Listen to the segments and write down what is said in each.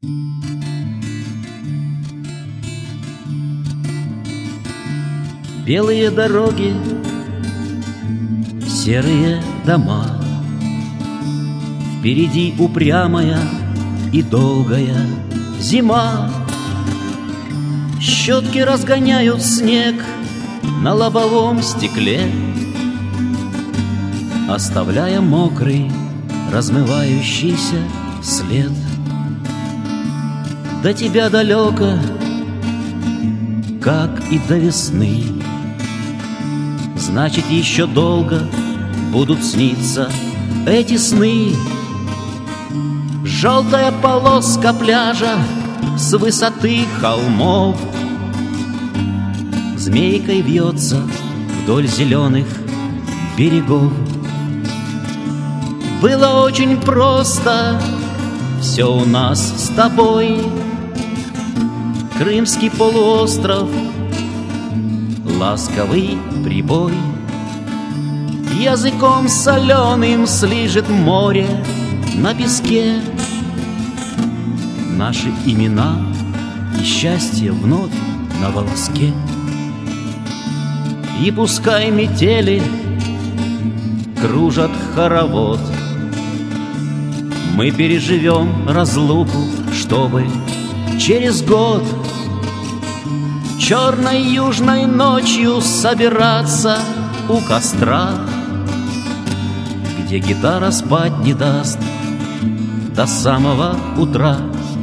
Белые дороги, серые дома, впереди упрямая и долгая зима. Щетки разгоняют снег на лобовом стекле, оставляя мокрый, размывающийся след. До тебя далеко, как и до весны. Значит, еще долго будут сниться эти сны. Желтая полоска пляжа с высоты холмов змейкой вьется вдоль зеленых берегов. Было очень просто все у нас с тобой. Крымский полуостров, ласковый прибой, языком соленым слижет море на песке. Наши имена и счастье вновь на волоске. И пускай метели кружат хоровод, мы переживем разлуку, чтобы через год черной южной ночью собираться у костра, где гитара спать не даст до самого утра.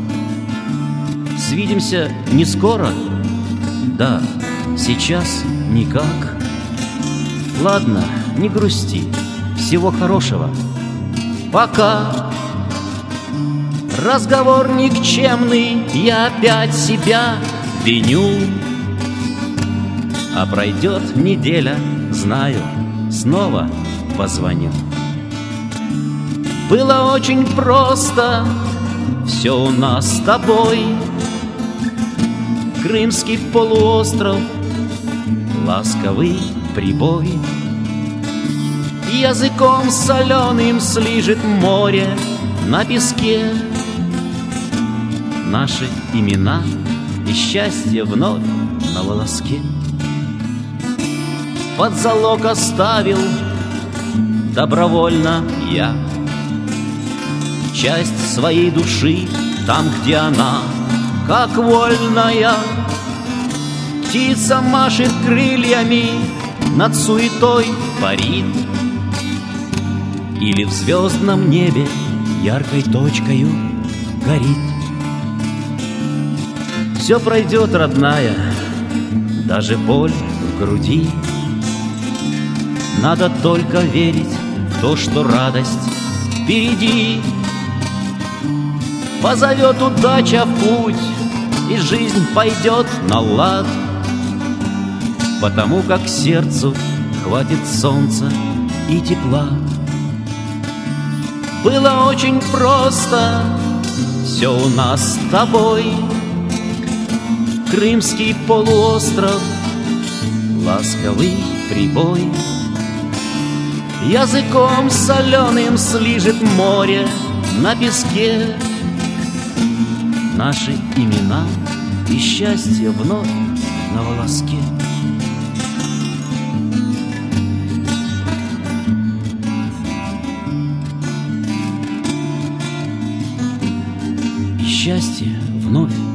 Свидимся не скоро, да, сейчас никак. Ладно, не грусти, всего хорошего, пока. Разговор никчемный, я опять себя виню. А пройдет неделя, знаю, снова позвоню. Было очень просто все у нас с тобой. Крымский полуостров, ласковый прибой, языком соленым слижет море на песке. Наши имена и счастье вновь на волоске. Под залог оставил добровольно я часть своей души там, где она, как вольная. Птица машет крыльями, над суетой парит, или в звездном небе яркой точкою горит. Все пройдет, родная, даже боль в груди. Надо только верить в то, что радость впереди. Позовет удача в путь, и жизнь пойдет на лад, потому как сердцу хватит солнца и тепла. Было очень просто все у нас с тобой. Крымский полуостров, ласковый прибой, языком соленым слижет море на песке. Наши имена и счастье вновь на волоске. И счастье вновь